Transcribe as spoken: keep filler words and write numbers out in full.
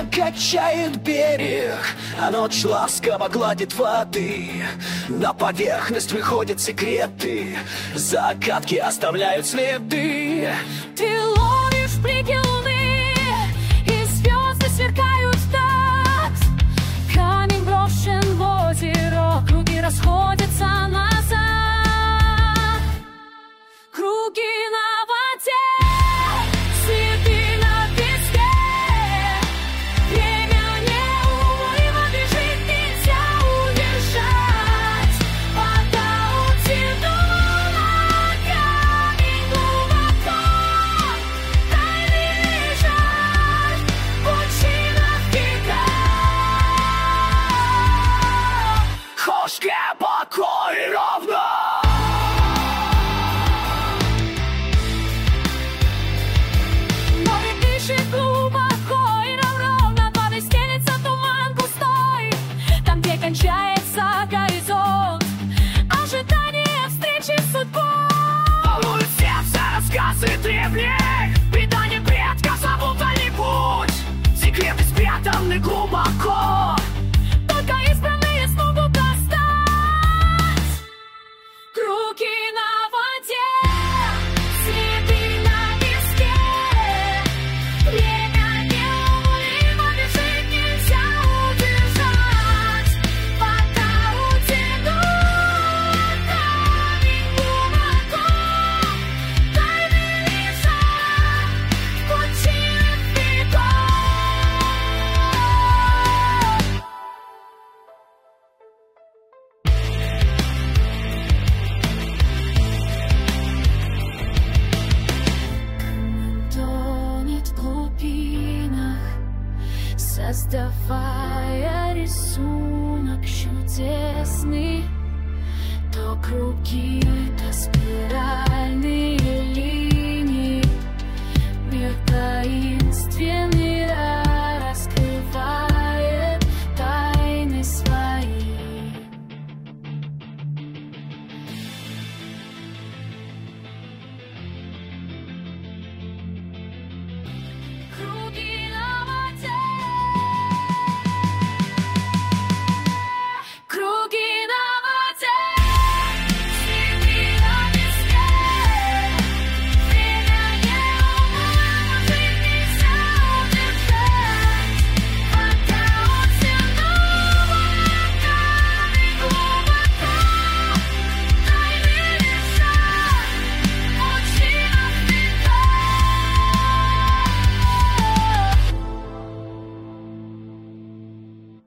качает берег, а ночь ласково гладит воды. На поверхность выходят секреты, загадки оставляют следы. Ты ловишь блики луны, и звезды сверкают в такт. Камень брошен в озеро, круги расходятся назад. Круги на воде, следы на песке. Время неумолимо бежит, нельзя удержать. Вода утянула камень глубоко. Тайны лежат в пучинах века. Хочешь глубоко и ровно, глубоко и равно, над стелется туман густой. Там, где кончается горизонт, ожидание встречи с судьбой. волнует сердце рассказы древних, предания предков запутали путь. Секреты спрятаны глубоко, Только избранные смогут достать. Круги на воде, следы на песке. Время неумолимо бежит, нельзя удержать. Вода утянула камень глубоко. Тайны лежат в пучинах веков. Тонет в глубинах, создавая рисунок чудесный. То круги, то спирали.